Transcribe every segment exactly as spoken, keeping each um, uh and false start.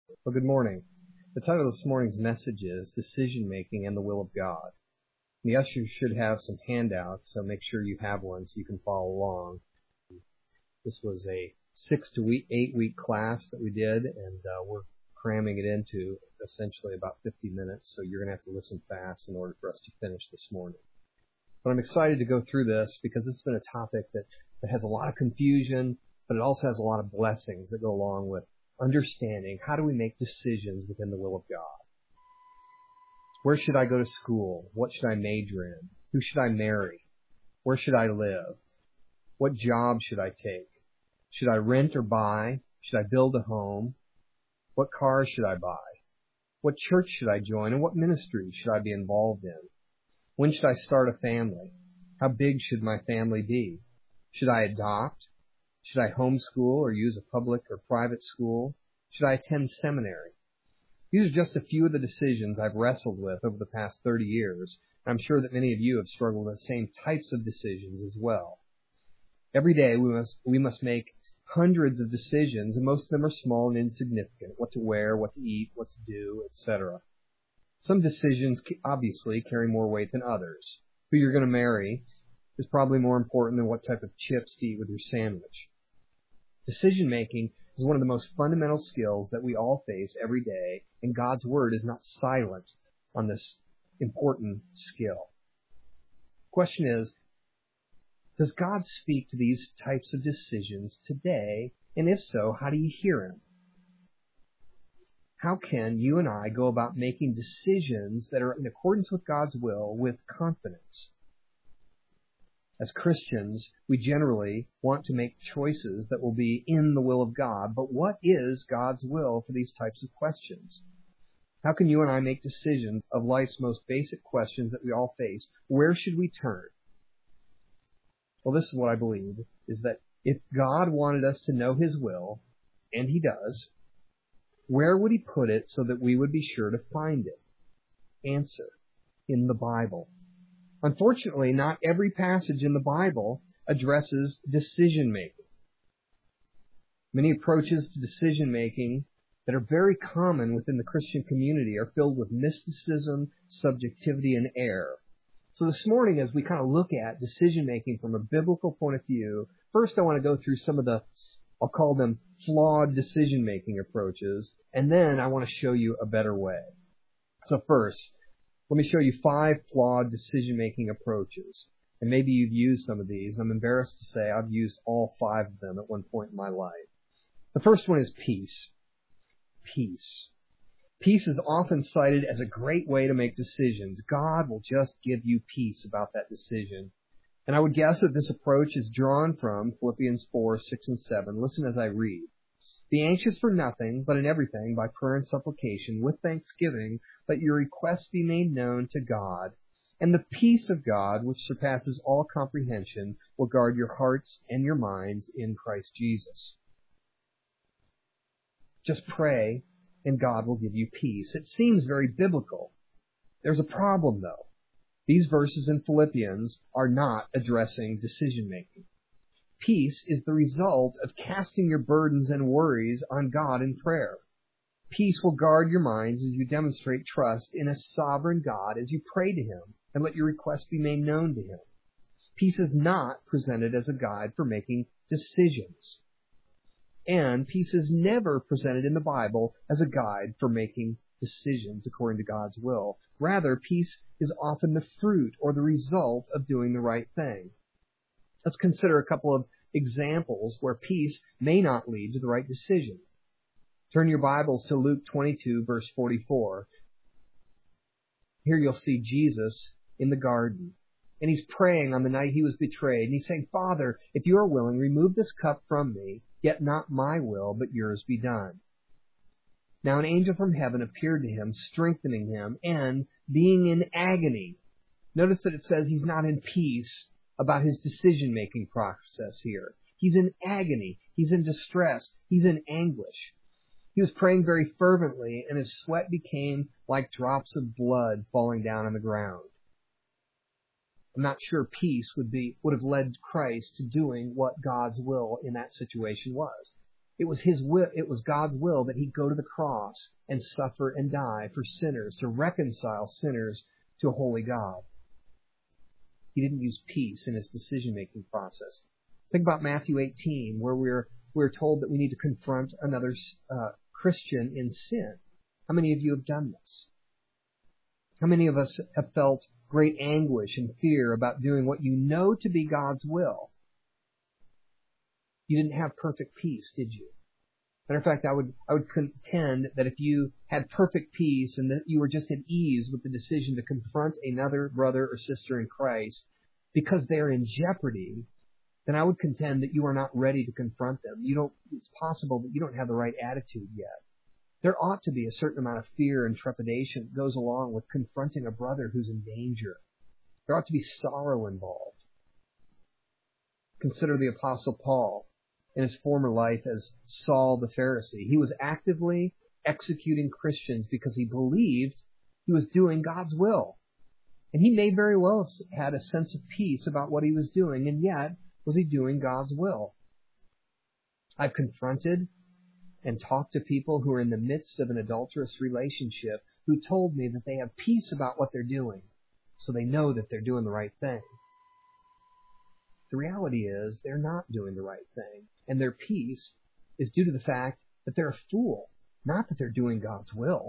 Well, good morning. The title of this morning's message is Decision Making and the Will of God. The ushers should have some handouts, so make sure you have one so you can follow along. This was a six to eight week class that we did, and uh, we're cramming it into essentially about fifty minutes, so you're going to have to listen fast in order for us to finish this morning. But I'm excited to go through this because this has been a topic that, that has a lot of confusion, but it also has a lot of blessings that go along with understanding how do we make decisions within the will of God. Where should I go to school? What should I major in? Who should I marry? Where should I live? What job should I take? Should I rent or buy? Should I build a home? What car should I buy? What church should I join? And what ministry should I be involved in? When should I start a family? How big should my family be? Should I adopt? Should I homeschool or use a public or private school? Should I attend seminary? These are just a few of the decisions I've wrestled with over the past thirty years. I'm sure that many of you have struggled with the same types of decisions as well. Every day we must, we must make hundreds of decisions, and most of them are small and insignificant. What to wear, what to eat, what to do, et cetera. Some decisions obviously carry more weight than others. Who you're going to marry is probably more important than what type of chips to eat with your sandwich. Decision making is one of the most fundamental skills that we all face every day, and God's Word is not silent on this important skill. The question is, does God speak to these types of decisions today? And if so, how do you hear Him? How can you and I go about making decisions that are in accordance with God's will with confidence? As Christians, we generally want to make choices that will be in the will of God, but what is God's will for these types of questions? How can you and I make decisions of life's most basic questions that we all face? Where should we turn? Well, this is what I believe, is that if God wanted us to know His will, and He does, where would He put it so that we would be sure to find it? Answer: in the Bible. Unfortunately, not every passage in the Bible addresses decision-making. Many approaches to decision-making that are very common within the Christian community are filled with mysticism, subjectivity, and error. So this morning, as we kind of look at decision-making from a biblical point of view, first I want to go through some of the, I'll call them flawed decision-making approaches, and then I want to show you a better way. So first, let me show you five flawed decision-making approaches. And maybe you've used some of these. I'm embarrassed to say I've used all five of them at one point in my life. The first one is peace. Peace. Peace is often cited as a great way to make decisions. God will just give you peace about that decision. And I would guess that this approach is drawn from Philippians four, six, and seven. Listen as I read. Be anxious for nothing, but in everything, by prayer and supplication, with thanksgiving, let your requests be made known to God. And the peace of God, which surpasses all comprehension, will guard your hearts and your minds in Christ Jesus. Just pray, and God will give you peace. It seems very biblical. There's a problem, though. These verses in Philippians are not addressing decision-making. Peace is the result of casting your burdens and worries on God in prayer. Peace will guard your minds as you demonstrate trust in a sovereign God as you pray to Him and let your requests be made known to Him. Peace is not presented as a guide for making decisions. And peace is never presented in the Bible as a guide for making decisions according to God's will. Rather, peace is often the fruit or the result of doing the right thing. Let's consider a couple of examples where peace may not lead to the right decision. Turn your Bibles to Luke twenty-two, verse forty-four. Here you'll see Jesus in the garden. And He's praying on the night He was betrayed. And He's saying, Father, if you are willing, remove this cup from me, yet not my will, but yours be done. Now an angel from heaven appeared to Him, strengthening Him, and being in agony. Notice that it says He's not in peace about His decision-making process here. He's in agony. He's in distress. He's in anguish. He was praying very fervently, and his sweat became like drops of blood falling down on the ground. I'm not sure peace would be would have led Christ to doing what God's will in that situation was. It was his will, it was God's will that he go to the cross and suffer and die for sinners, to reconcile sinners to a holy God. He didn't use peace in his decision-making process. Think about Matthew eighteen, where we're we're told that we need to confront another uh, Christian in sin. How many of you have done this? How many of us have felt great anguish and fear about doing what you know to be God's will? You didn't have perfect peace, did you? Matter of fact, I would I would contend that if you had perfect peace and that you were just at ease with the decision to confront another brother or sister in Christ because they're in jeopardy, then I would contend that you are not ready to confront them. You don't. It's possible that you don't have the right attitude yet. There ought to be a certain amount of fear and trepidation that goes along with confronting a brother who's in danger. There ought to be sorrow involved. Consider the Apostle Paul. In his former life as Saul the Pharisee, he was actively executing Christians because he believed he was doing God's will. And he may very well have had a sense of peace about what he was doing, and yet, was he doing God's will? I've confronted and talked to people who are in the midst of an adulterous relationship who told me that they have peace about what they're doing, so they know that they're doing the right thing. The reality is they're not doing the right thing, and their peace is due to the fact that they're a fool, not that they're doing God's will.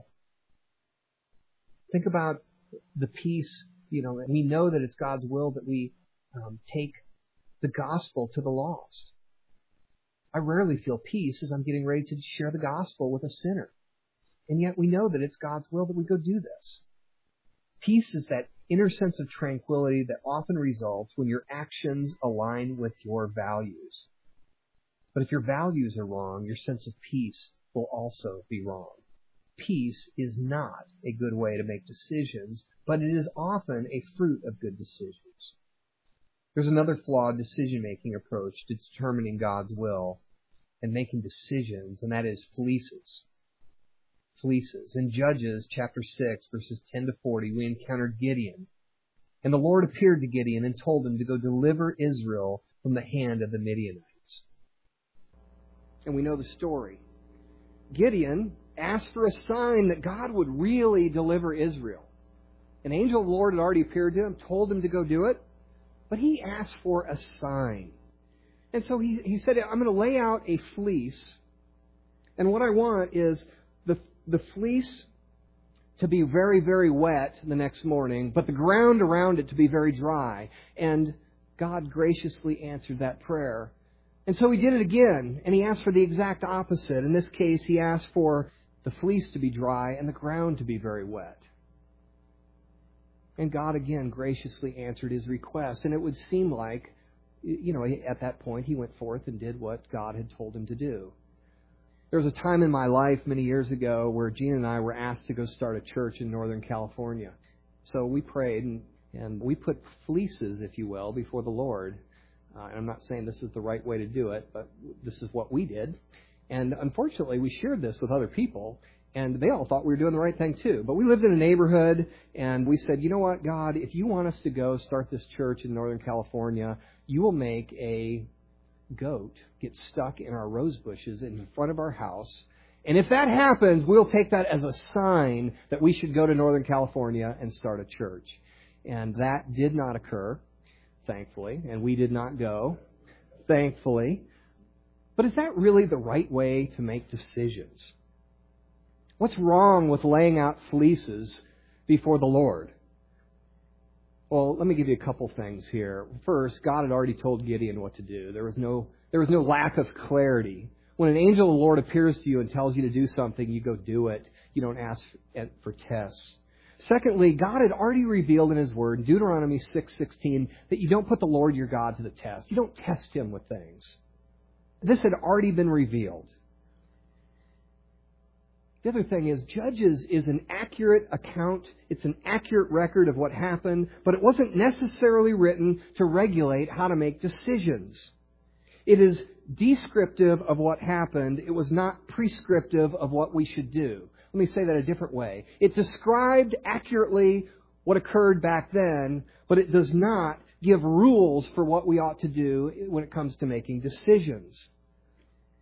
Think about the peace, you know, and we know that it's God's will that we um, take the gospel to the lost. I rarely feel peace as I'm getting ready to share the gospel with a sinner, and yet we know that it's God's will that we go do this. Peace is that inner sense of tranquility that often results when your actions align with your values. But if your values are wrong, your sense of peace will also be wrong. Peace is not a good way to make decisions, but it is often a fruit of good decisions. There's another flawed decision-making approach to determining God's will and making decisions, and that is fleeces. Fleeces. In Judges chapter six, verses ten to forty, we encountered Gideon. And the Lord appeared to Gideon and told him to go deliver Israel from the hand of the Midianites. And we know the story. Gideon asked for a sign that God would really deliver Israel. An angel of the Lord had already appeared to him, told him to go do it, but he asked for a sign. And so he, he said, I'm going to lay out a fleece, and what I want is the the fleece to be very, very wet the next morning, but the ground around it to be very dry. And God graciously answered that prayer. And so he did it again, and he asked for the exact opposite. In this case, he asked for the fleece to be dry and the ground to be very wet. And God again graciously answered his request. And it would seem like, you know, at that point he went forth and did what God had told him to do. There was a time in my life many years ago where Gene and I were asked to go start a church in Northern California. So we prayed and, and we put fleeces, if you will, before the Lord. Uh, and I'm not saying this is the right way to do it, but this is what we did. And unfortunately, we shared this with other people, and they all thought we were doing the right thing too. But we lived in a neighborhood, and we said, you know what, God, if you want us to go start this church in Northern California, you will make a goat get stuck in our rose bushes in front of our house. And if that happens, we'll take that as a sign that we should go to Northern California and start a church. And that did not occur, thankfully, and we did not go, thankfully. But is that really the right way to make decisions? What's wrong with laying out fleeces before the Lord? Well, let me give you a couple things here. First, God had already told Gideon what to do. There was no there was no lack of clarity. When an angel of the Lord appears to you and tells you to do something, you go do it. You don't ask for tests. Secondly, God had already revealed in His Word, Deuteronomy six sixteen, that you don't put the Lord your God to the test. You don't test Him with things. This had already been revealed. The other thing is, Judges is an accurate account. It's an accurate record of what happened, but it wasn't necessarily written to regulate how to make decisions. It is descriptive of what happened. It was not prescriptive of what we should do. Let me say that a different way. It described accurately what occurred back then, but it does not give rules for what we ought to do when it comes to making decisions.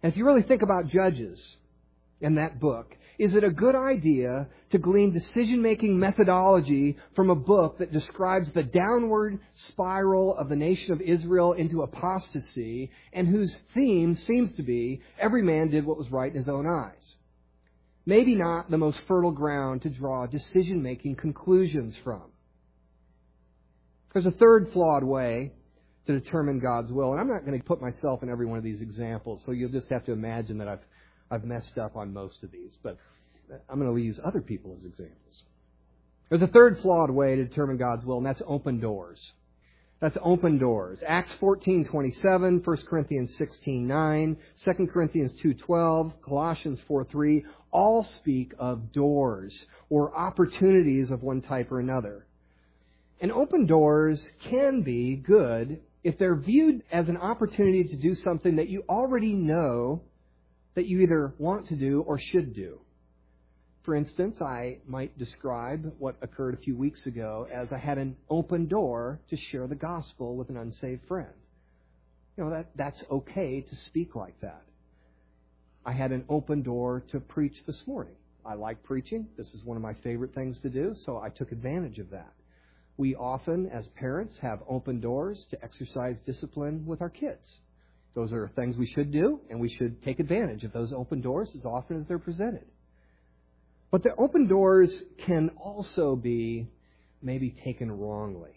And if you really think about Judges in that book, is it a good idea to glean decision-making methodology from a book that describes the downward spiral of the nation of Israel into apostasy and whose theme seems to be every man did what was right in his own eyes? Maybe not the most fertile ground to draw decision-making conclusions from. There's a third flawed way to determine God's will, and I'm not going to put myself in every one of these examples, so you'll just have to imagine that I've I've messed up on most of these, but I'm going to use other people as examples. There's a third flawed way to determine God's will, and that's open doors. That's open doors. Acts fourteen twenty-seven, First Corinthians sixteen nine, Second Corinthians two twelve, Colossians four three, all speak of doors or opportunities of one type or another. And open doors can be good if they're viewed as an opportunity to do something that you already know that you either want to do or should do. For instance, I might describe what occurred a few weeks ago as I had an open door to share the gospel with an unsaved friend. You know, that that's okay to speak like that. I had an open door to preach this morning. I like preaching. This is one of my favorite things to do, so I took advantage of that. We often, as parents, have open doors to exercise discipline with our kids. Those are things we should do, and we should take advantage of those open doors as often as they're presented. But the open doors can also be maybe taken wrongly.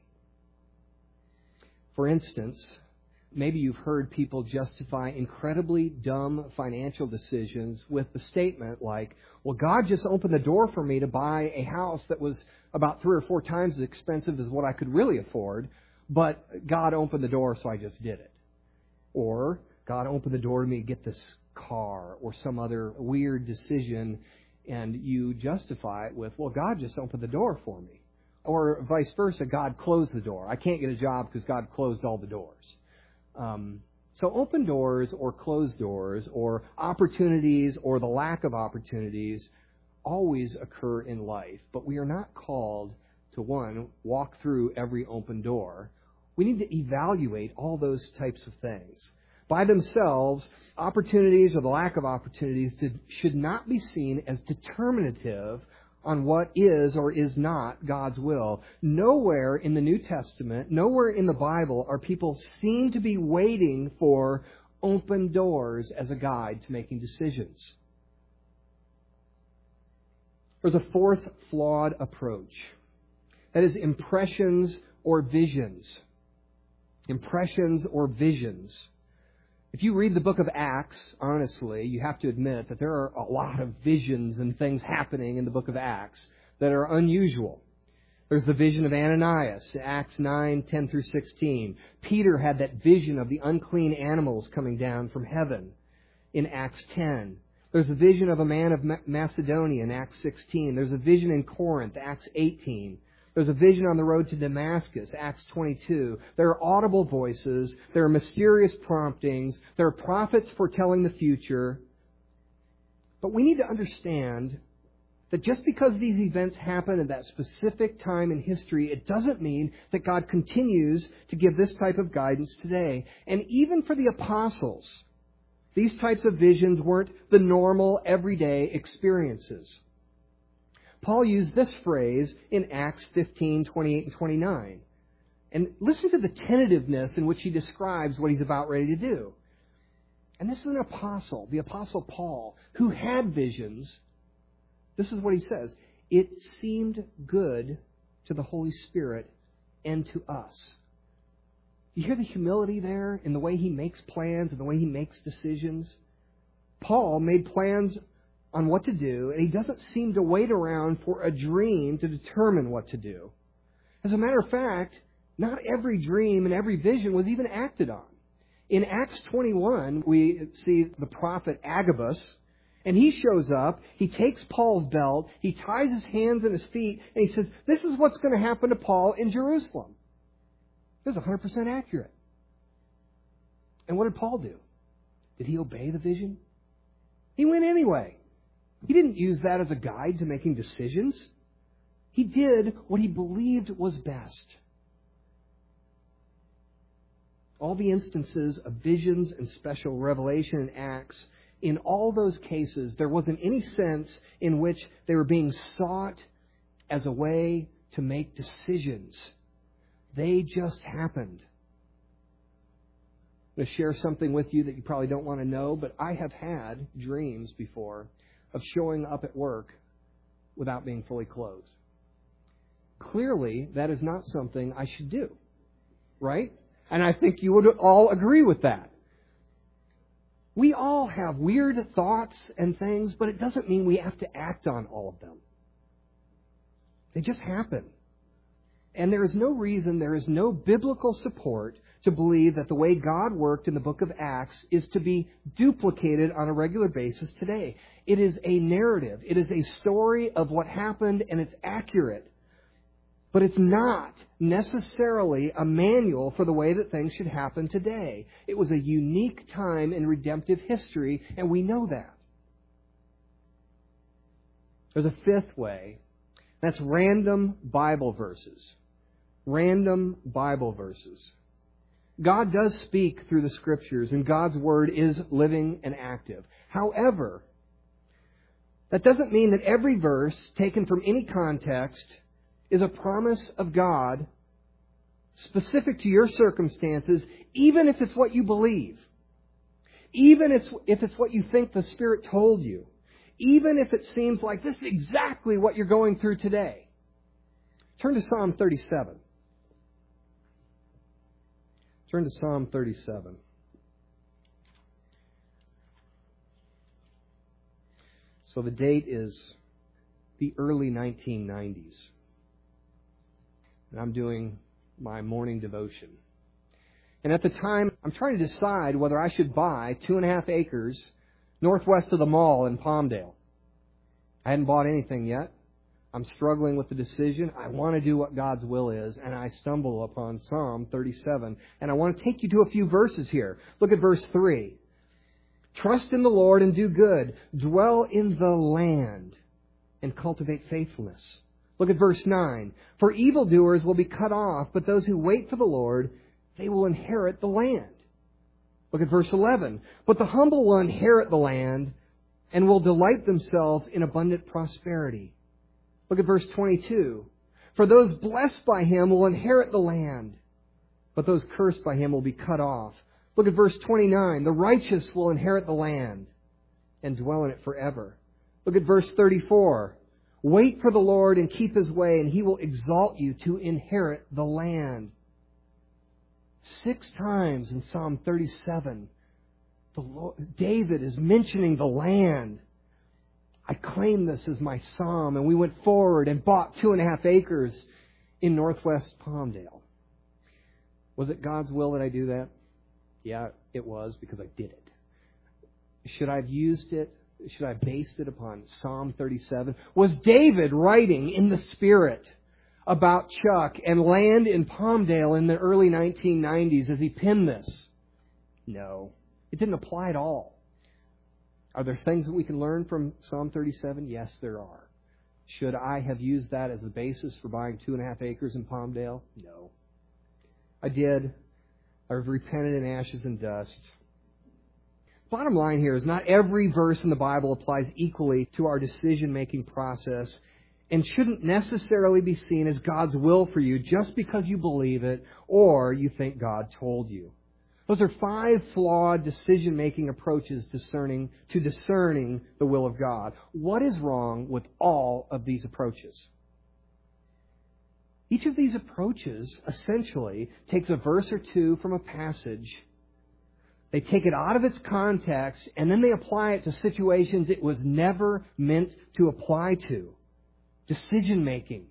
For instance, maybe you've heard people justify incredibly dumb financial decisions with the statement like, well, God just opened the door for me to buy a house that was about three or four times as expensive as what I could really afford, but God opened the door, so I just did it. Or God opened the door to me to get this car or some other weird decision, and you justify it with, well, God just opened the door for me. Or vice versa, God closed the door. I can't get a job because God closed all the doors. Um, so open doors or closed doors or opportunities or the lack of opportunities always occur in life. But we are not called to, one, walk through every open door. We need to evaluate all those types of things. By themselves, opportunities or the lack of opportunities did, should not be seen as determinative on what is or is not God's will. Nowhere in the New Testament, nowhere in the Bible are people seen to be waiting for open doors as a guide to making decisions. There's a fourth flawed approach. That is impressions or visions. Impressions or visions. If you read the book of Acts, honestly, you have to admit that there are a lot of visions and things happening in the book of Acts that are unusual. There's the vision of Ananias, Acts nine, ten through sixteen. Peter had that vision of the unclean animals coming down from heaven in Acts ten. There's a vision of a man of Macedonia in Acts sixteen. There's a vision in Corinth, Acts eighteen. There's a vision on the road to Damascus, Acts twenty-two. There are audible voices. There are mysterious promptings. There are prophets foretelling the future. But we need to understand that just because these events happen at that specific time in history, it doesn't mean that God continues to give this type of guidance today. And even for the apostles, these types of visions weren't the normal, everyday experiences. Paul used this phrase in Acts fifteen, twenty-eight and twenty-nine. And listen to the tentativeness in which he describes what he's about ready to do. And this is an apostle, the apostle Paul, who had visions. This is what he says. It seemed good to the Holy Spirit and to us. You hear the humility there in the way he makes plans and the way he makes decisions? Paul made plans on what to do, and he doesn't seem to wait around for a dream to determine what to do. As a matter of fact, not every dream and every vision was even acted on. In Acts twenty-one, we see the prophet Agabus, and he shows up, he takes Paul's belt, he ties his hands and his feet, and he says, this is what's going to happen to Paul in Jerusalem. It was one hundred percent accurate. And what did Paul do? Did he obey the vision? He went anyway. He didn't use that as a guide to making decisions. He did what he believed was best. all the instances of visions and special revelation in Acts, in all those cases, there wasn't any sense in which they were being sought as a way to make decisions. They just happened. I'm going to share something with you that you probably don't want to know, but I have had dreams before of showing up at work without being fully clothed. Clearly, that is not something I should do, right? And I think you would all agree with that. We all have weird thoughts and things, but it doesn't mean we have to act on all of them. They just happen. And there is no reason, there is no biblical support to believe that the way God worked in the book of Acts is to be duplicated on a regular basis today. It is a narrative. It is a story of what happened, and it's accurate. But it's not necessarily a manual for the way that things should happen today. It was a unique time in redemptive history, and we know that. There's a fifth way. That's random Bible verses. Random Bible verses. God does speak through the Scriptures, and God's Word is living and active. However, that doesn't mean that every verse taken from any context is a promise of God specific to your circumstances, even if it's what you believe. Even if it's what you think the Spirit told you. Even if it seems like this is exactly what you're going through today. Turn to Psalm thirty-seven. Turn to Psalm thirty-seven. So the date is the early nineteen nineties. And I'm doing my morning devotion. And at the time, I'm trying to decide whether I should buy two and a half acres northwest of the mall in Palmdale. I hadn't bought anything yet. I'm struggling with the decision. I want to do what God's will is, and I stumble upon Psalm thirty-seven. And I want to take you to a few verses here. Look at verse three. Trust in the Lord and do good. Dwell in the land and cultivate faithfulness. Look at verse nine. For evildoers will be cut off, but those who wait for the Lord, they will inherit the land. Look at verse eleven. But the humble will inherit the land and will delight themselves in abundant prosperity. Look at verse twenty-two. For those blessed by Him will inherit the land, but those cursed by Him will be cut off. Look at verse twenty-nine. The righteous will inherit the land and dwell in it forever. Look at verse thirty-four. Wait for the Lord and keep His way, and He will exalt you to inherit the land. Six times in Psalm thirty-seven, the Lord, David is mentioning the land. I claim this as my psalm, and we went forward and bought two and a half acres in northwest Palmdale. Was it God's will that I do that? Yeah, it was, because I did it. Should I have used it? Should I have based it upon Psalm thirty-seven? Was David writing in the Spirit about Chuck and land in Palmdale in the early nineteen nineties as he penned this? No, it didn't apply at all. Are there things that we can learn from Psalm thirty-seven? Yes, there are. Should I have used that as the basis for buying two and a half acres in Palmdale? No. I did. I've repented in ashes and dust. Bottom line here is not every verse in the Bible applies equally to our decision-making process and shouldn't necessarily be seen as God's will for you just because you believe it or you think God told you. Those are five flawed decision-making approaches discerning to discerning the will of God. What is wrong with all of these approaches? Each of these approaches essentially takes a verse or two from a passage. They take it out of its context, and then they apply it to situations it was never meant to apply to. Decision-making.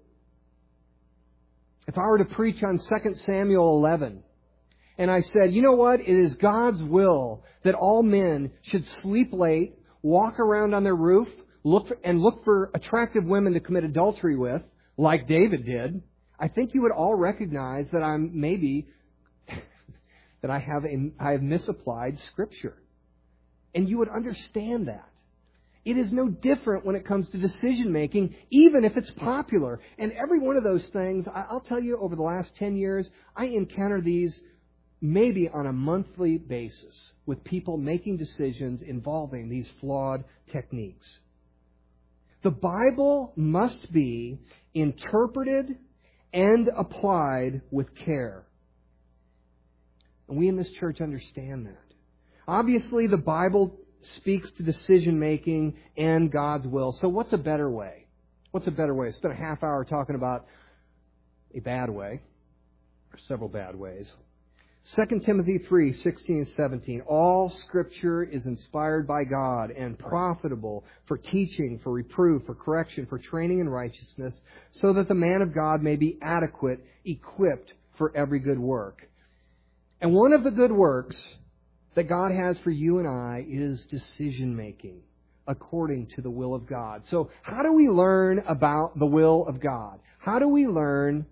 If I were to preach on Second Samuel eleven, and I said, you know what? It is God's will that all men should sleep late, walk around on their roof, look for, and look for attractive women to commit adultery with, like David did, I think you would all recognize that I'm maybe... that I have a, I have misapplied Scripture. And you would understand that. It is no different when it comes to decision making, even if it's popular. And every one of those things, I'll tell you, over the last ten years, I encounter these maybe on a monthly basis with people making decisions involving these flawed techniques. The Bible must be interpreted and applied with care. And we in this church understand that. Obviously, the Bible speaks to decision making and God's will. So what's a better way? What's a better way? I spent a half hour talking about a bad way, or several bad ways. Second Timothy three, sixteen and seventeen. All Scripture is inspired by God and profitable for teaching, for reproof, for correction, for training in righteousness, so that the man of God may be adequate, equipped for every good work. And one of the good works that God has for you and I is decision making according to the will of God. So how do we learn about the will of God? How do we learn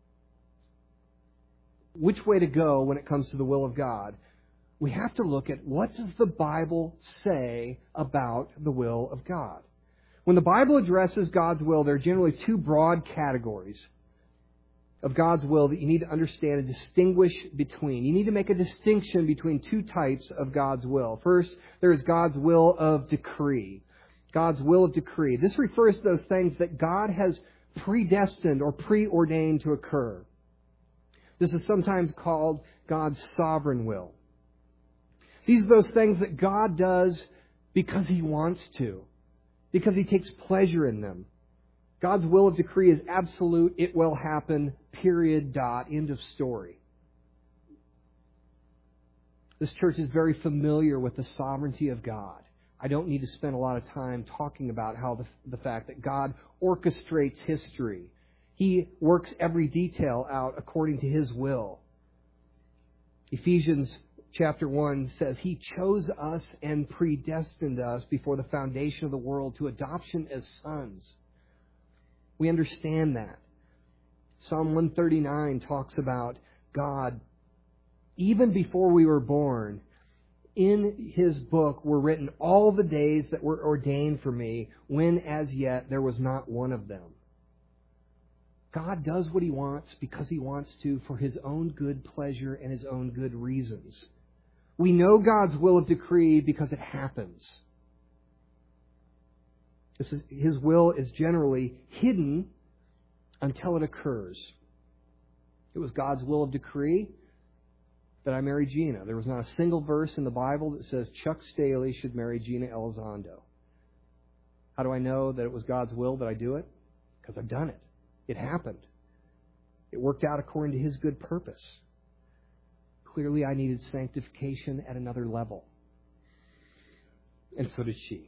which way to go when it comes to the will of God? We have to look at what does the Bible say about the will of God. When the Bible addresses God's will, there are generally two broad categories of God's will that you need to understand and distinguish between. You need to make a distinction between two types of God's will. First, there is God's will of decree. God's will of decree. This refers to those things that God has predestined or preordained to occur. This is sometimes called God's sovereign will. These are those things that God does because He wants to, because He takes pleasure in them. God's will of decree is absolute. It will happen, period, dot, end of story. This church is very familiar with the sovereignty of God. I don't need to spend a lot of time talking about how the, the fact that God orchestrates history. He works every detail out according to His will. Ephesians chapter one says He chose us and predestined us before the foundation of the world to adoption as sons. We understand that. Psalm one thirty-nine talks about God, even before we were born, in His book were written all the days that were ordained for me, when as yet there was not one of them. God does what He wants because He wants to for His own good pleasure and His own good reasons. We know God's will of decree because it happens. This is, His will is generally hidden until it occurs. It was God's will of decree that I marry Gina. There was not a single verse in the Bible that says Chuck Staley should marry Gina Elizondo. How do I know that it was God's will that I do it? Because I've done it. It happened. It worked out according to His good purpose. Clearly, I needed sanctification at another level. And so did she.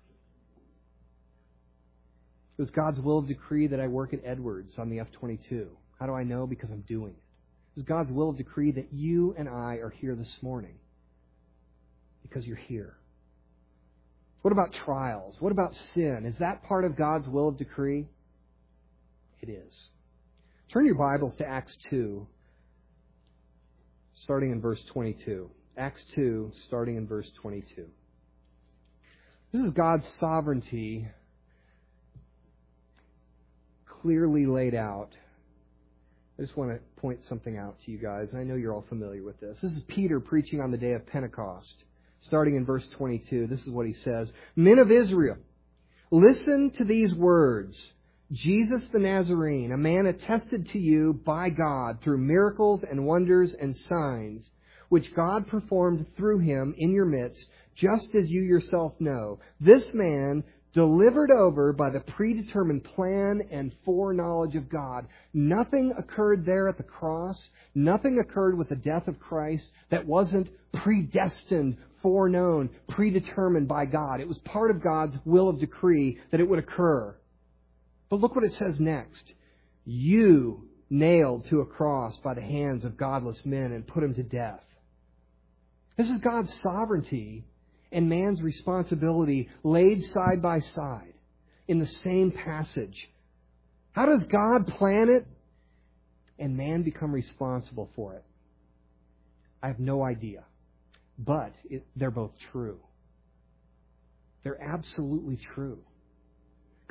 It was God's will of decree that I work at Edwards on the F twenty-two. How do I know? Because I'm doing it. It was God's will of decree that you and I are here this morning. Because you're here. What about trials? What about sin? Is that part of God's will of decree? It is. Turn your Bibles to Acts two, starting in verse twenty-two. Acts two, starting in verse twenty-two. This is God's sovereignty clearly laid out. I just want to point something out to you guys, and I know you're all familiar with this. This is Peter preaching on the day of Pentecost. Starting in verse twenty-two, this is what he says. Men of Israel, listen to these words. Jesus the Nazarene, a man attested to you by God through miracles and wonders and signs, which God performed through Him in your midst, just as you yourself know. This man, delivered over by the predetermined plan and foreknowledge of God. Nothing occurred there at the cross. Nothing occurred with the death of Christ that wasn't predestined, foreknown, predetermined by God. It was part of God's will of decree that it would occur. But look what it says next. You nailed to a cross by the hands of godless men and put Him to death. This is God's sovereignty and man's responsibility laid side by side in the same passage. How does God plan it and man become responsible for it? I have no idea. But it, they're both true. They're absolutely true.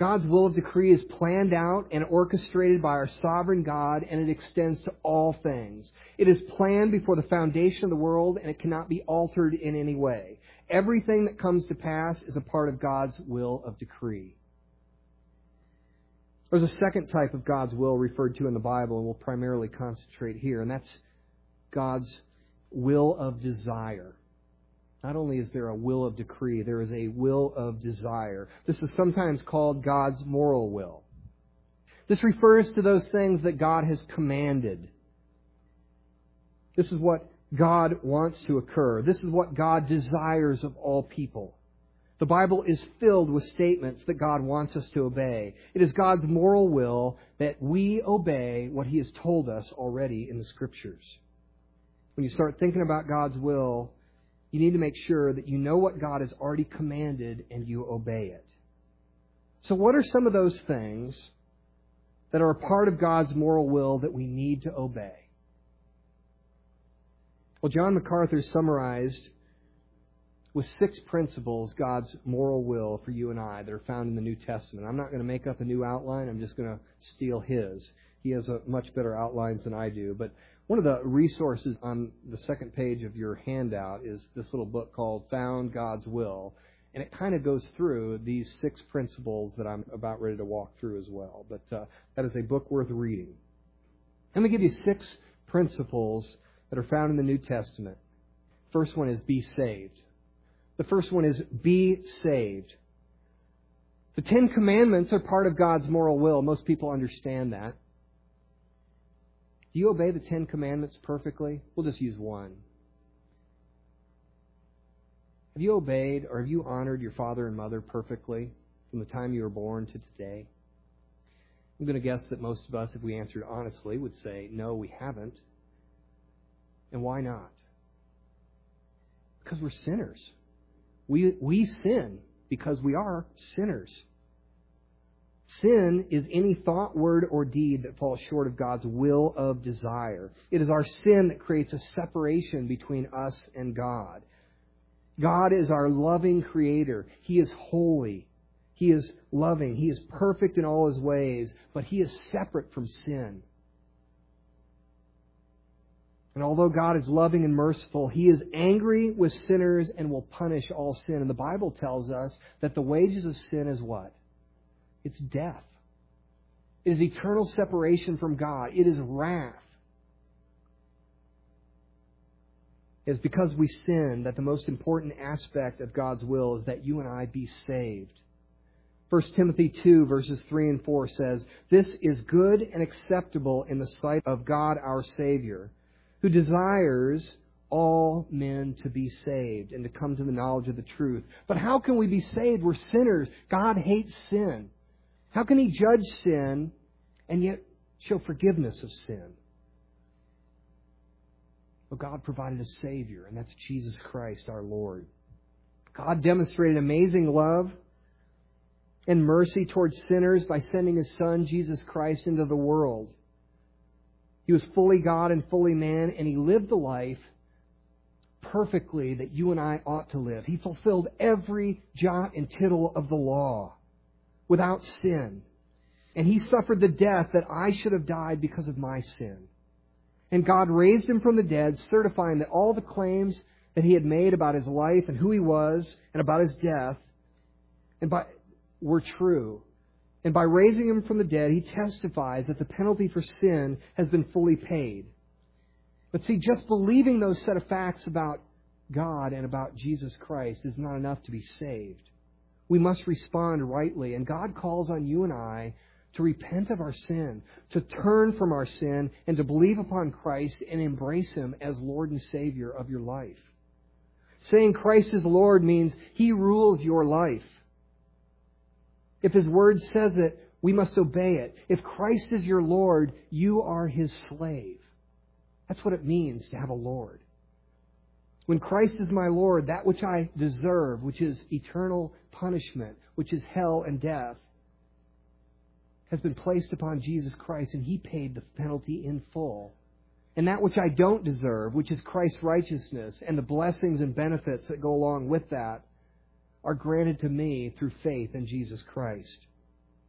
God's will of decree is planned out and orchestrated by our sovereign God, and it extends to all things. It is planned before the foundation of the world, and it cannot be altered in any way. Everything that comes to pass is a part of God's will of decree. There's a second type of God's will referred to in the Bible, and we'll primarily concentrate here, and that's God's will of desire. Not only is there a will of decree, there is a will of desire. This is sometimes called God's moral will. This refers to those things that God has commanded. This is what God wants to occur. This is what God desires of all people. The Bible is filled with statements that God wants us to obey. It is God's moral will that we obey what He has told us already in the Scriptures. When you start thinking about God's will, you need to make sure that you know what God has already commanded and you obey it. So what are some of those things that are a part of God's moral will that we need to obey? Well, John MacArthur summarized with six principles God's moral will for you and I that are found in the New Testament. I'm not going to make up a new outline. I'm just going to steal his. He has a much better outlines than I do. But one of the resources on the second page of your handout is this little book called Found God's Will. And it kind of goes through these six principles that I'm about ready to walk through as well. But uh, that is a book worth reading. Let me give you six principles that are found in the New Testament. First one is be saved. The first one is be saved. The Ten Commandments are part of God's moral will. Most people understand that. Do you obey the Ten Commandments perfectly? We'll just use one. Have you obeyed or have you honored your father and mother perfectly from the time you were born to today? I'm going to guess that most of us, if we answered honestly, would say, no, we haven't. And why not? Because we're sinners. We, we sin because we are sinners. Sin is any thought, word, or deed that falls short of God's will of desire. It is our sin that creates a separation between us and God. God is our loving Creator. He is holy. He is loving. He is perfect in all His ways, but He is separate from sin. And although God is loving and merciful, He is angry with sinners and will punish all sin. And the Bible tells us that the wages of sin is what? It's death. It is eternal separation from God. It is wrath. It is because we sin that the most important aspect of God's will is that you and I be saved. First Timothy two, verses three and four says, "This is good and acceptable in the sight of God our Savior, who desires all men to be saved and to come to the knowledge of the truth." But how can we be saved? We're sinners. God hates sin. How can He judge sin and yet show forgiveness of sin? Well, God provided a Savior, and that's Jesus Christ, our Lord. God demonstrated amazing love and mercy towards sinners by sending His Son, Jesus Christ, into the world. He was fully God and fully man, and He lived the life perfectly that you and I ought to live. He fulfilled every jot and tittle of the law without sin. And He suffered the death that I should have died because of my sin. And God raised Him from the dead, certifying that all the claims that He had made about His life and who He was and about His death and by, were true. And by raising Him from the dead, He testifies that the penalty for sin has been fully paid. But see, just believing those set of facts about God and about Jesus Christ is not enough to be saved. We must respond rightly, and God calls on you and I to repent of our sin, to turn from our sin, and to believe upon Christ and embrace Him as Lord and Savior of your life. Saying Christ is Lord means He rules your life. If His Word says it, we must obey it. If Christ is your Lord, you are His slave. That's what it means to have a Lord. When Christ is my Lord, that which I deserve, which is eternal punishment, which is hell and death, has been placed upon Jesus Christ, and He paid the penalty in full. And that which I don't deserve, which is Christ's righteousness and the blessings and benefits that go along with that, are granted to me through faith in Jesus Christ.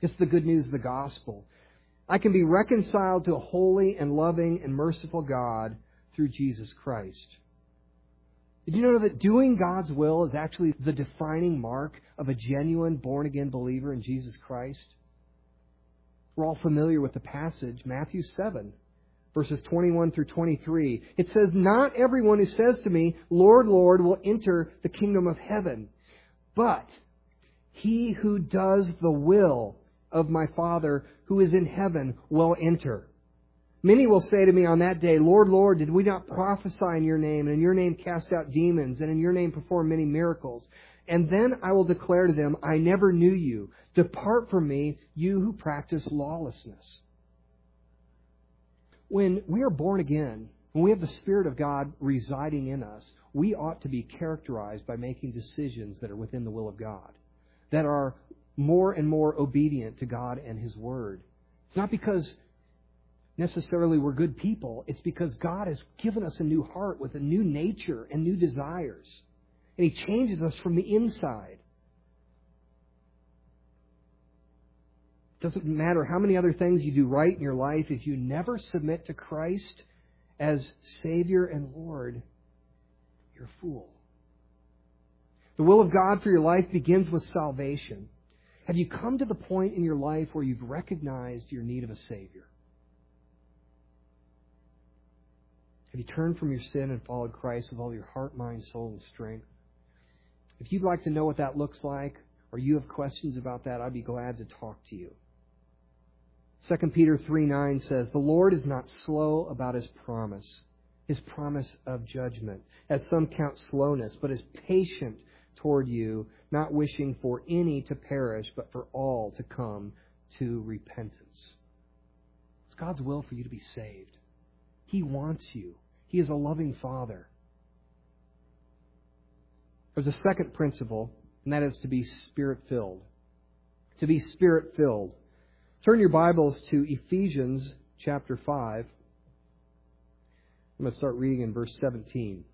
It's the good news of the gospel. I can be reconciled to a holy and loving and merciful God through Jesus Christ. Did you know that doing God's will is actually the defining mark of a genuine born-again believer in Jesus Christ? We're all familiar with the passage, Matthew seven, verses twenty-one through twenty-three. It says, "Not everyone who says to me, 'Lord, Lord,' will enter the kingdom of heaven, but he who does the will of my Father who is in heaven will enter. Many will say to me on that day, 'Lord, Lord, did we not prophesy in your name, and in your name cast out demons, and in your name perform many miracles?' And then I will declare to them, 'I never knew you. Depart from me, you who practice lawlessness.'" When we are born again, when we have the Spirit of God residing in us, we ought to be characterized by making decisions that are within the will of God, that are more and more obedient to God and His Word. It's not because necessarily we're good people. It's because God has given us a new heart with a new nature and new desires. And He changes us from the inside. It doesn't matter how many other things you do right in your life, if you never submit to Christ as Savior and Lord, you're a fool. The will of God for your life begins with salvation. Have you come to the point in your life where you've recognized your need of a Savior? Have you turned from your sin and followed Christ with all your heart, mind, soul, and strength? If you'd like to know what that looks like, or you have questions about that, I'd be glad to talk to you. Second Peter three nine says, "The Lord is not slow about His promise, His promise of judgment, as some count slowness, but is patient toward you, not wishing for any to perish, but for all to come to repentance." It's God's will for you to be saved. He wants you. He is a loving Father. There's a second principle, and that is to be Spirit-filled. To be Spirit-filled. Turn your Bibles to Ephesians chapter five. I'm going to start reading in verse seventeen.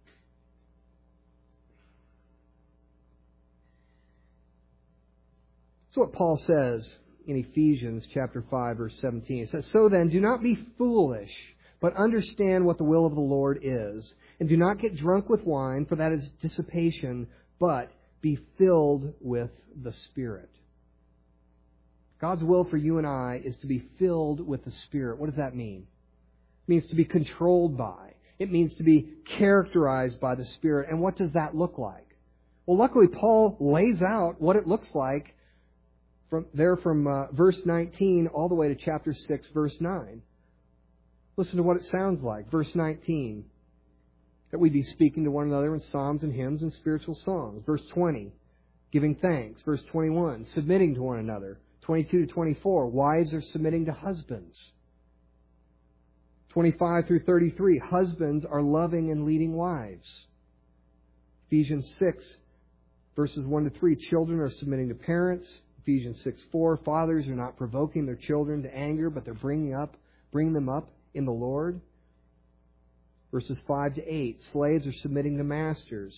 So what Paul says in Ephesians chapter five, verse seventeen. It says, "So then, do not be foolish, but understand what the will of the Lord is. And do not get drunk with wine, for that is dissipation, but be filled with the Spirit." God's will for you and I is to be filled with the Spirit. What does that mean? It means to be controlled by. It means to be characterized by the Spirit. And what does that look like? Well, luckily, Paul lays out what it looks like from there from uh, verse nineteen all the way to chapter six, verse nine. Listen to what it sounds like. Verse nineteen, that we be speaking to one another in psalms and hymns and spiritual songs. Verse twenty, giving thanks. Verse twenty-one, submitting to one another. twenty-two to twenty-four, wives are submitting to husbands. twenty-five through thirty-three, husbands are loving and leading wives. Ephesians six, verses one to three, children are submitting to parents. Ephesians six four, fathers are not provoking their children to anger, but they're bringing up, bringing them up in the Lord. Verses five to eight, slaves are submitting to masters.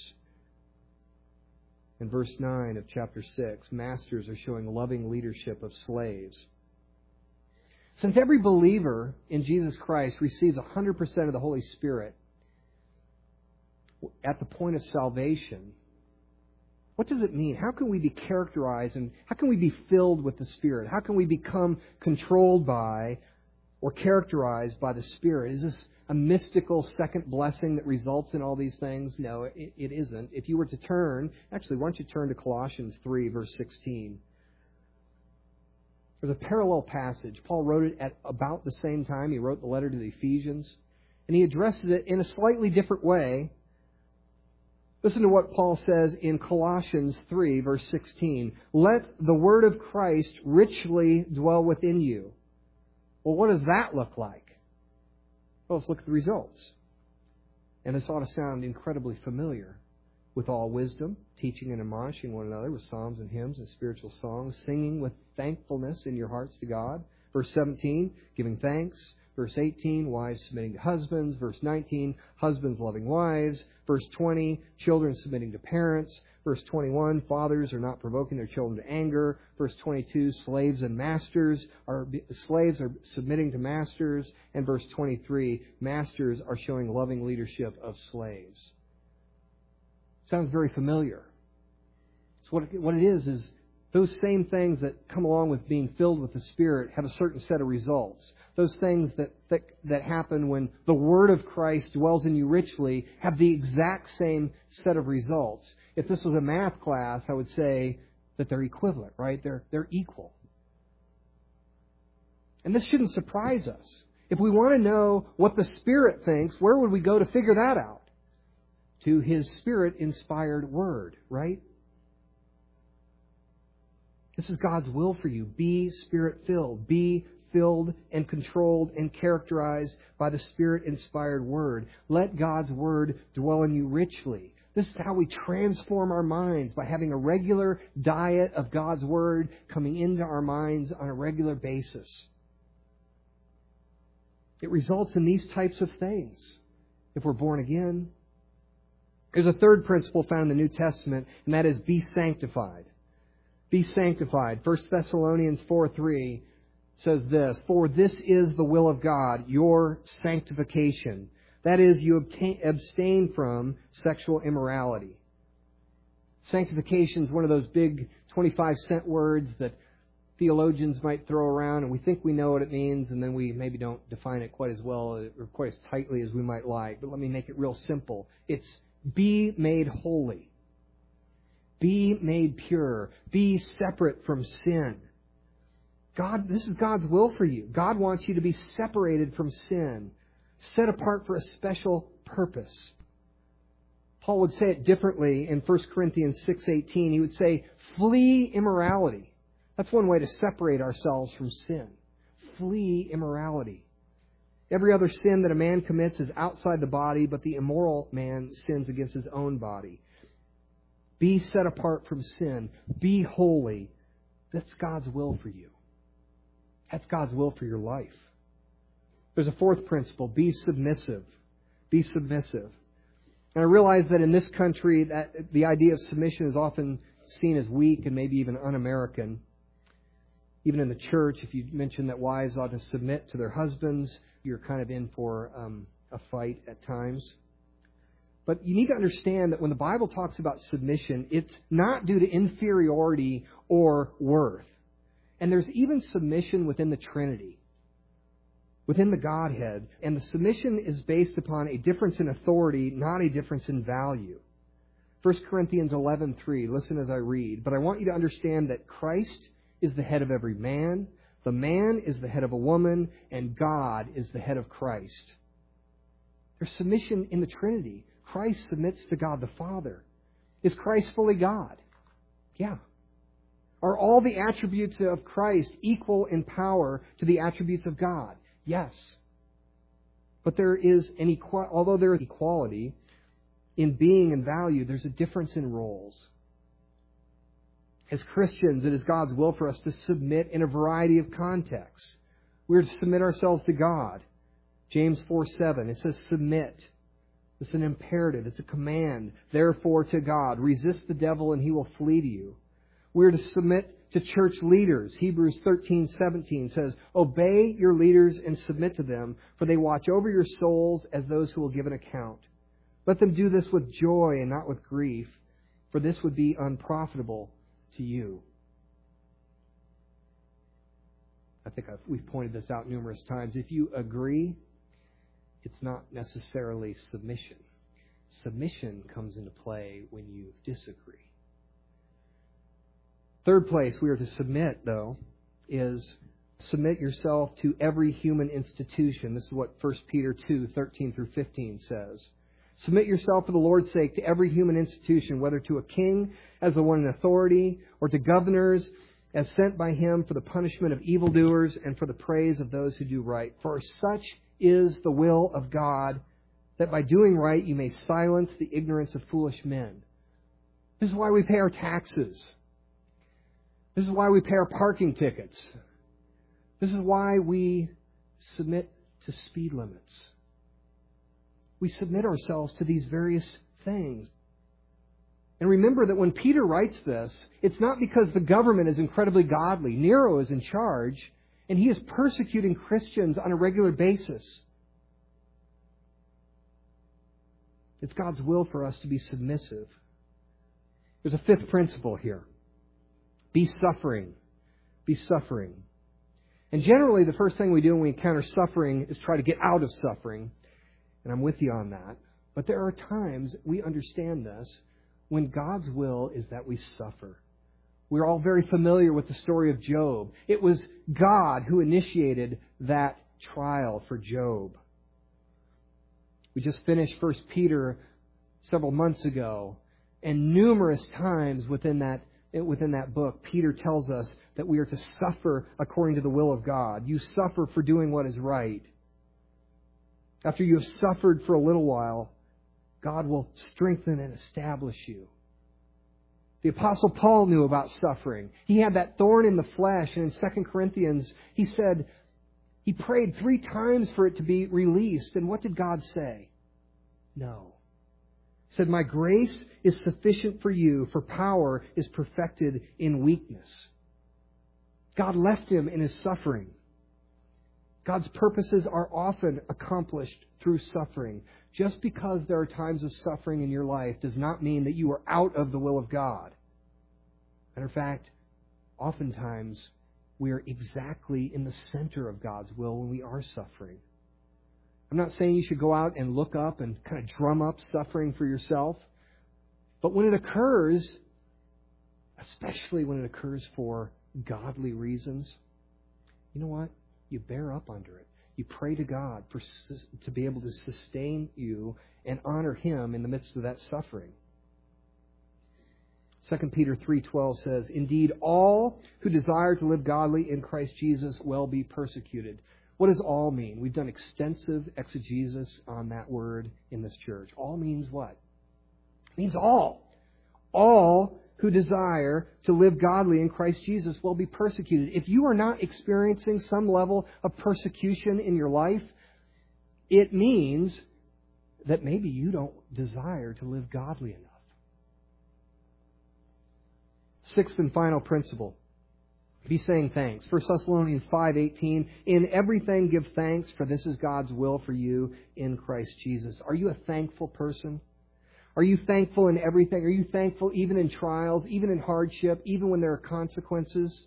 In verse nine of chapter six, masters are showing loving leadership of slaves. Since every believer in Jesus Christ receives one hundred percent of the Holy Spirit at the point of salvation, what does it mean? How can we be characterized and how can we be filled with the Spirit? How can we become controlled by or characterized by the Spirit? Is this a mystical second blessing that results in all these things? No, it, it isn't. If you were to turn, actually, why don't you turn to Colossians three, verse sixteen. There's a parallel passage. Paul wrote it at about the same time he wrote the letter to the Ephesians, and he addresses it in a slightly different way. Listen to what Paul says in Colossians three, verse sixteen. "Let the word of Christ richly dwell within you." Well, what does that look like? Well, let's look at the results. And this ought to sound incredibly familiar. "With all wisdom, teaching and admonishing one another with psalms and hymns and spiritual songs, singing with thankfulness in your hearts to God." Verse seventeen, "Giving thanks." Verse eighteen, "Wives submitting to husbands." Verse nineteen, "Husbands loving wives." Verse twenty, "Children submitting to parents." Verse twenty-one, fathers are not provoking their children to anger. Verse twenty-two, slaves and masters are slaves are submitting to masters. And verse twenty-three, masters are showing loving leadership of slaves. Sounds very familiar. So what what it is is those same things that come along with being filled with the Spirit have a certain set of results. Those things that, that that happen when the Word of Christ dwells in you richly have the exact same set of results. If this was a math class, I would say that they're equivalent, right? They're they're equal. And this shouldn't surprise us. If we want to know what the Spirit thinks, where would we go to figure that out? To His Spirit-inspired Word, right? This is God's will for you. Be Spirit-filled. Be filled and controlled and characterized by the Spirit-inspired Word. Let God's Word dwell in you richly. This is how we transform our minds, by having a regular diet of God's Word coming into our minds on a regular basis. It results in these types of things if we're born again. There's a third principle found in the New Testament, and that is be sanctified. Be sanctified. First Thessalonians four three says this, for this is the will of God, your sanctification. That is, you obtain, abstain from sexual immorality. Sanctification is one of those big twenty-five cent words that theologians might throw around, and we think we know what it means, and then we maybe don't define it quite as well or quite as tightly as we might like. But let me make it real simple. It's be made holy. Be made pure. Be separate from sin. God, this is God's will for you. God wants you to be separated from sin, set apart for a special purpose. Paul would say it differently in First Corinthians six eighteen. He would say, flee immorality. That's one way to separate ourselves from sin. Flee immorality. Every other sin that a man commits is outside the body, but the immoral man sins against his own body. Be set apart from sin. Be holy. That's God's will for you. That's God's will for your life. There's a fourth principle. Be submissive. Be submissive. And I realize that in this country, that the idea of submission is often seen as weak and maybe even un-American. Even in the church, if you mention that wives ought to submit to their husbands, you're kind of in for um, a fight at times. But you need to understand that when the Bible talks about submission, it's not due to inferiority or worth. And there's even submission within the Trinity, within the Godhead. And the submission is based upon a difference in authority, not a difference in value. First Corinthians eleven three, listen as I read. But I want you to understand that Christ is the head of every man, the man is the head of a woman, and God is the head of Christ. There's submission in the Trinity. Christ submits to God the Father. Is Christ fully God? Yeah. Are all the attributes of Christ equal in power to the attributes of God? Yes. But there is an equal, although there is equality in being and value, there's a difference in roles. As Christians, it is God's will for us to submit in a variety of contexts. We're to submit ourselves to God. James four seven, it says submit. It's an imperative. It's a command. Therefore, to God, resist the devil and he will flee to you. We're to submit to church leaders. Hebrews thirteen seventeen says, obey your leaders and submit to them, for they watch over your souls as those who will give an account. Let them do this with joy and not with grief, for this would be unprofitable to you. I think I've, we've pointed this out numerous times. If you agree, it's not necessarily submission. Submission comes into play when you disagree. Third place we are to submit, though, is submit yourself to every human institution. This is what First Peter two thirteen through fifteen says. Submit yourself for the Lord's sake to every human institution, whether to a king as the one in authority, or to governors as sent by him for the punishment of evildoers and for the praise of those who do right. For such is the will of God, that by doing right you may silence the ignorance of foolish men. This is why we pay our taxes. This is why we pay our parking tickets. This is why we submit to speed limits. We submit ourselves to these various things. And remember that when Peter writes this, it's not because the government is incredibly godly. Nero is in charge, and he is persecuting Christians on a regular basis. It's God's will for us to be submissive. There's a fifth principle here. Be suffering. Be suffering. And generally, the first thing we do when we encounter suffering is try to get out of suffering. And I'm with you on that. But there are times we understand this when God's will is that we suffer. We're all very familiar with the story of Job. It was God who initiated that trial for Job. We just finished First Peter several months ago, and numerous times within that within that book, Peter tells us that we are to suffer according to the will of God. You suffer for doing what is right. After you have suffered for a little while, God will strengthen and establish you. The Apostle Paul knew about suffering. He had that thorn in the flesh, and in Second Corinthians, he said, he prayed three times for it to be released. And what did God say? No. He said, my grace is sufficient for you, for power is perfected in weakness. God left him in his suffering. God's purposes are often accomplished through suffering. Just because there are times of suffering in your life does not mean that you are out of the will of God. Matter of fact, oftentimes we are exactly in the center of God's will when we are suffering. I'm not saying you should go out and look up and kind of drum up suffering for yourself. But when it occurs, especially when it occurs for godly reasons, you know what? You bear up under it. You pray to God for to be able to sustain you and honor Him in the midst of that suffering. Second Peter three twelve says, indeed, all who desire to live godly in Christ Jesus will be persecuted. What does all mean? We've done extensive exegesis on that word in this church. All means what? It means all. All who desire to live godly in Christ Jesus will be persecuted. If you are not experiencing some level of persecution in your life, it means that maybe you don't desire to live godly enough. Sixth and final principle. Be saying thanks. First Thessalonians five eighteen, in everything give thanks, for this is God's will for you in Christ Jesus. Are you a thankful person? Are you thankful in everything? Are you thankful even in trials, even in hardship, even when there are consequences?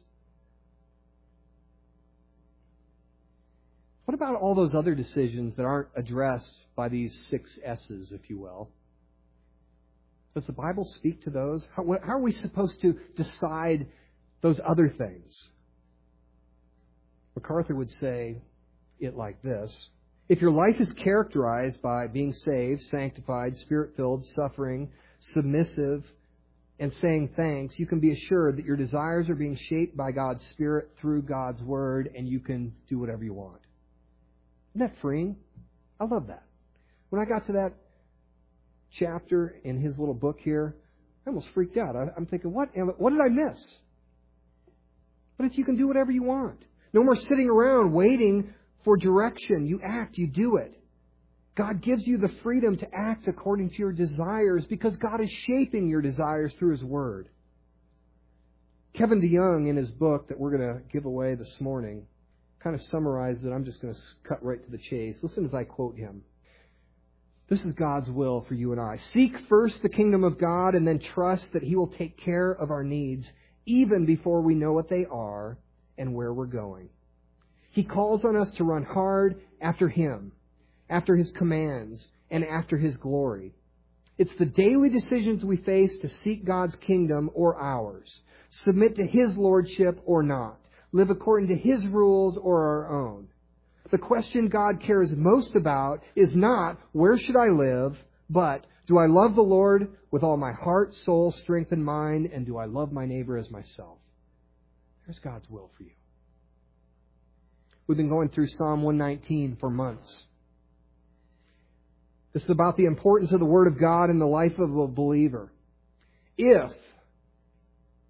What about all those other decisions that aren't addressed by these six S's, if you will? Does the Bible speak to those? How, how are we supposed to decide those other things? MacArthur would say it like this. If your life is characterized by being saved, sanctified, Spirit-filled, suffering, submissive, and saying thanks, you can be assured that your desires are being shaped by God's Spirit through God's Word, and you can do whatever you want. Isn't that freeing? I love that. When I got to that chapter in his little book here, I almost freaked out. I, I'm thinking, what, what did I miss? But if you can do whatever you want. No more sitting around waiting for direction. You act, you do it. God gives you the freedom to act according to your desires because God is shaping your desires through His Word. Kevin DeYoung, in his book that we're going to give away this morning, kind of summarized it. I'm just going to cut right to the chase. Listen as I quote him. This is God's will for you and I. Seek first the kingdom of God and then trust that He will take care of our needs even before we know what they are and where we're going. He calls on us to run hard after Him, after His commands, and after His glory. It's the daily decisions we face to seek God's kingdom or ours, submit to His lordship or not, live according to His rules or our own. The question God cares most about is not, where should I live, but, do I love the Lord with all my heart, soul, strength, and mind, and do I love my neighbor as myself? There's God's will for you. We've been going through Psalm one nineteen for months. This is about the importance of the Word of God in the life of a believer. If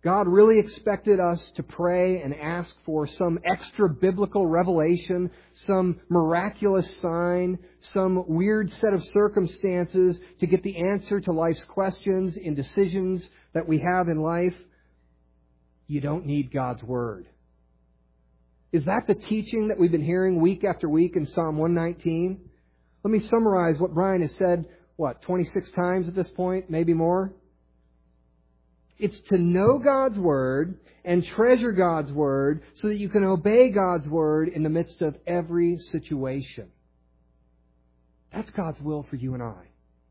God really expected us to pray and ask for some extra biblical revelation, some miraculous sign, some weird set of circumstances to get the answer to life's questions and decisions that we have in life. You don't need God's Word. Is that the teaching that we've been hearing week after week in Psalm one nineteen? Let me summarize what Brian has said, what, twenty-six times at this point, maybe more? It's to know God's Word and treasure God's Word so that you can obey God's Word in the midst of every situation. That's God's will for you and I.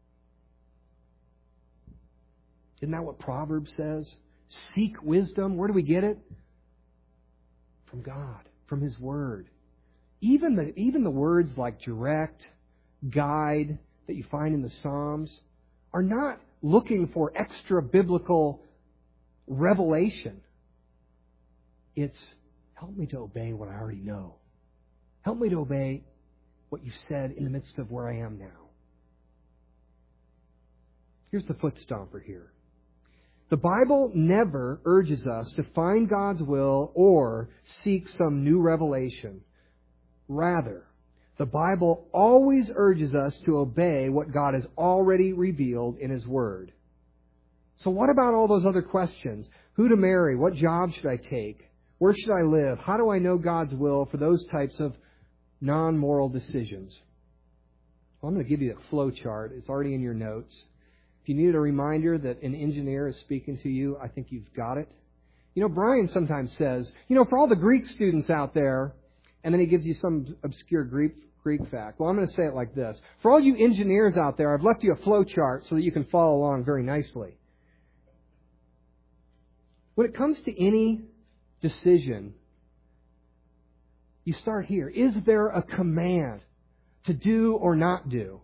Isn't that what Proverbs says? Seek wisdom. Where do we get it? From God, from His Word. Even the, even the words like direct, guide that you find in the Psalms are not looking for extra biblical revelation. It's help me to obey what I already know. Help me to obey what you said in the midst of where I am now. Here's the foot stomper here. The Bible never urges us to find God's will or seek some new revelation. Rather, the Bible always urges us to obey what God has already revealed in His Word. So what about all those other questions? Who to marry? What job should I take? Where should I live? How do I know God's will for those types of non-moral decisions? Well, I'm going to give you a flow chart. It's already in your notes. If you needed a reminder that an engineer is speaking to you, I think you've got it. You know, Brian sometimes says, you know, for all the Greek students out there, and then he gives you some obscure Greek Greek fact. Well, I'm going to say it like this. For all you engineers out there, I've left you a flow chart so that you can follow along very nicely. When it comes to any decision, you start here. Is there a command to do or not do?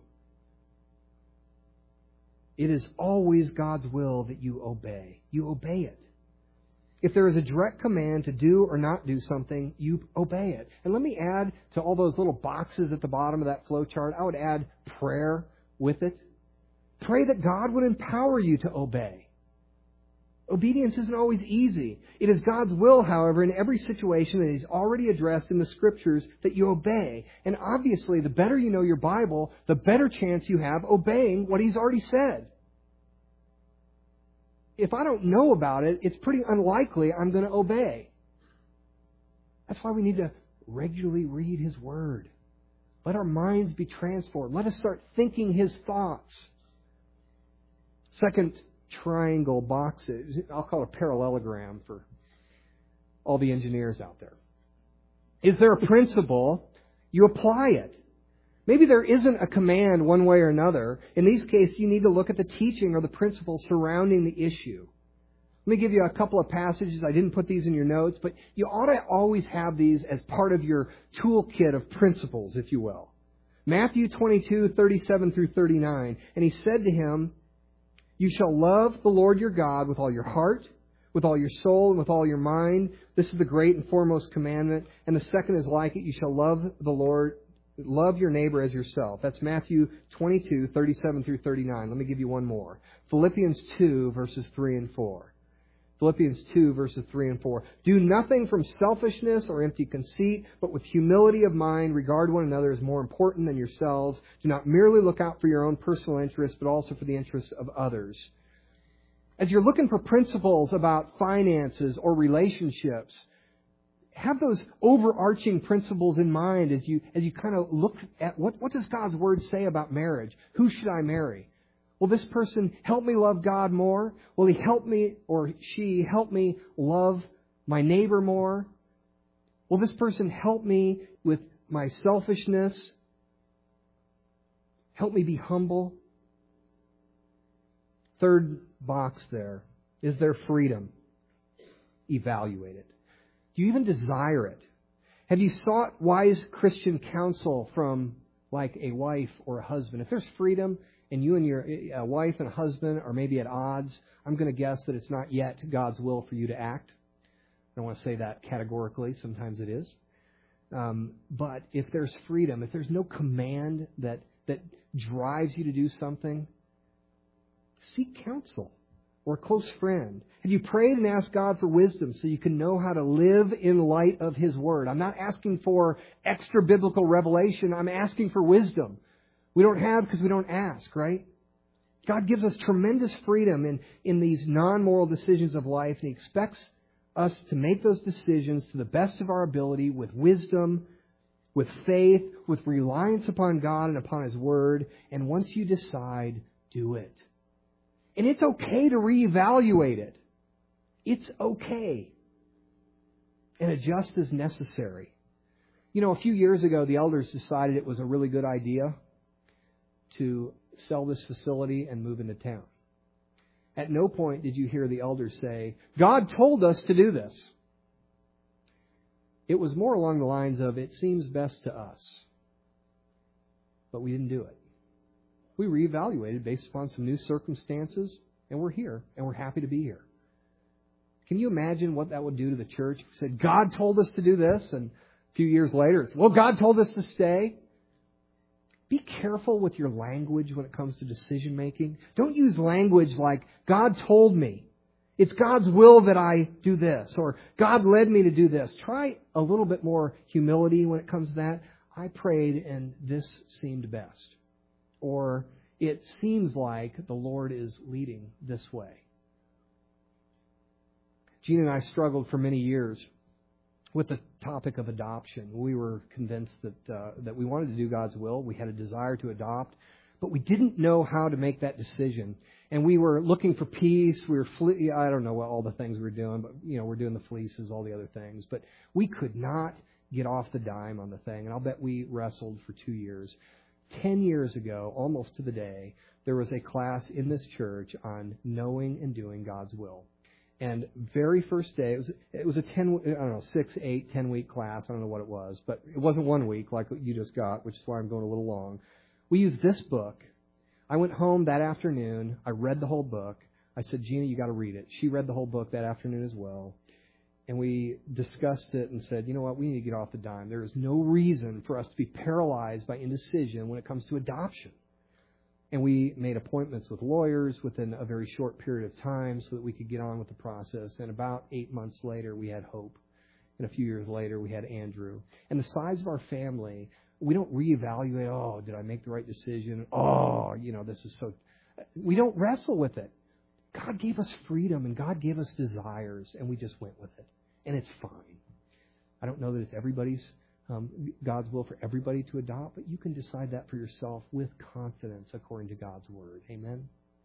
It is always God's will that you obey. You obey it. If there is a direct command to do or not do something, you obey it. And let me add to all those little boxes at the bottom of that flow chart, I would add prayer with it. Pray that God would empower you to obey. Obedience isn't always easy. It is God's will, however, in every situation that He's already addressed in the Scriptures that you obey. And obviously, the better you know your Bible, the better chance you have obeying what He's already said. If I don't know about it, it's pretty unlikely I'm going to obey. That's why we need to regularly read His Word. Let our minds be transformed. Let us start thinking His thoughts. Second triangle boxes, I'll call it a parallelogram for all the engineers out there. Is there a principle? You apply it. Maybe there isn't a command one way or another. In these cases, you need to look at the teaching or the principle surrounding the issue. Let me give you a couple of passages. I didn't put these in your notes, but you ought to always have these as part of your toolkit of principles, if you will. Matthew twenty-two, thirty-seven through thirty-nine. And He said to him, "You shall love the Lord your God with all your heart, with all your soul, and with all your mind. This is the great and foremost commandment. And the second is like it. You shall love the Lord, love your neighbor as yourself." That's Matthew twenty-two, thirty-seven through thirty-nine. Let me give you one more. Philippians two, verses three and four. Philippians two, verses three and four. "Do nothing from selfishness or empty conceit, but with humility of mind regard one another as more important than yourselves. Do not merely look out for your own personal interests, but also for the interests of others." As you're looking for principles about finances or relationships, have those overarching principles in mind as you as you kind of look at what, what does God's Word say about marriage? Who should I marry? Will this person help me love God more? Will he help me or she help me love my neighbor more? Will this person help me with my selfishness? Help me be humble? Third box there. Is there freedom? Evaluate it. Do you even desire it? Have you sought wise Christian counsel from like a wife or a husband? If there's freedom and you and your uh, wife and husband are maybe at odds, I'm going to guess that it's not yet God's will for you to act. I don't want to say that categorically. Sometimes it is. Um, but if there's freedom, if there's no command that, that drives you to do something, seek counsel. or a close friend? Have you prayed and asked God for wisdom so you can know how to live in light of His Word? I'm not asking for extra biblical revelation. I'm asking for wisdom. We don't have because we don't ask, right? God gives us tremendous freedom in, in these non-moral decisions of life, and He expects us to make those decisions to the best of our ability with wisdom, with faith, with reliance upon God and upon His Word. And once you decide, do it. And it's okay to reevaluate it. It's okay. And adjust as necessary. You know, a few years ago, the elders decided it was a really good idea to sell this facility and move into town. At no point did you hear the elders say, God told us to do this. It was more along the lines of, it seems best to us. But we didn't do it. We reevaluated based upon some new circumstances, and we're here, and we're happy to be here. Can you imagine what that would do to the church? If we said, God told us to do this, and a few years later, it's, well, God told us to stay. Be careful with your language when it comes to decision making. Don't use language like, God told me. It's God's will that I do this. Or God led me to do this. Try a little bit more humility when it comes to that. I prayed and this seemed best. Or it seems like the Lord is leading this way. Gina and I struggled for many years with the topic of adoption. We were convinced that uh, that we wanted to do God's will. We had a desire to adopt, but we didn't know how to make that decision. And we were looking for peace. We were, fle- I don't know what all the things we were doing, but you know, we're doing the fleeces, all the other things. But we could not get off the dime on the thing. And I'll bet we wrestled for two years. Ten years ago, almost to the day, there was a class in this church on knowing and doing God's will. And very first day, it was it was a ten, I don't know, six, eight, ten week class. I don't know what it was, but it wasn't one week like what you just got, which is why I'm going a little long. We used this book. I went home that afternoon. I read the whole book. I said, Gina, you got to read it. She read the whole book that afternoon as well. And we discussed it and said, you know what, we need to get off the dime. There is no reason for us to be paralyzed by indecision when it comes to adoption. And we made appointments with lawyers within a very short period of time so that we could get on with the process. And about eight months later, we had Hope. And a few years later, we had Andrew. And the size of our family, we don't reevaluate, oh, did I make the right decision? Oh, you know, this is so... We don't wrestle with it. God gave us freedom and God gave us desires, and we just went with it. And it's fine. I don't know that it's everybody's Um, God's will for everybody to adopt, but you can decide that for yourself with confidence according to God's Word. Amen?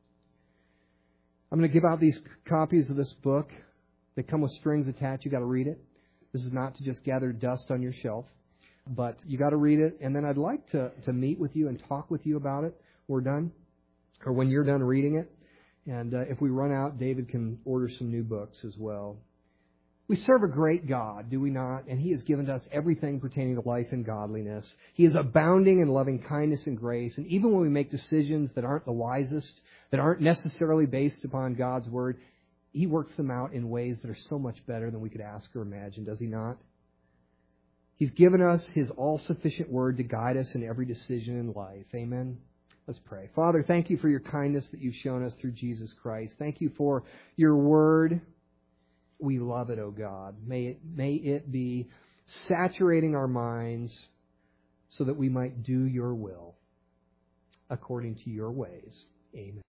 I'm going to give out these copies of this book. They come with strings attached. You've got to read it. This is not to just gather dust on your shelf, but you got to read it. And then I'd like to, to meet with you and talk with you about it. We're done, or when you're done reading it. And uh, if we run out, David can order some new books as well. We serve a great God, do we not? And He has given us everything pertaining to life and godliness. He is abounding in loving kindness and grace. And even when we make decisions that aren't the wisest, that aren't necessarily based upon God's Word, He works them out in ways that are so much better than we could ask or imagine, does He not? He's given us His all-sufficient Word to guide us in every decision in life. Amen? Let's pray. Father, thank You for Your kindness that You've shown us through Jesus Christ. Thank You for Your Word. We love it, O God. May it, may it be saturating our minds so that we might do Your will according to Your ways. Amen.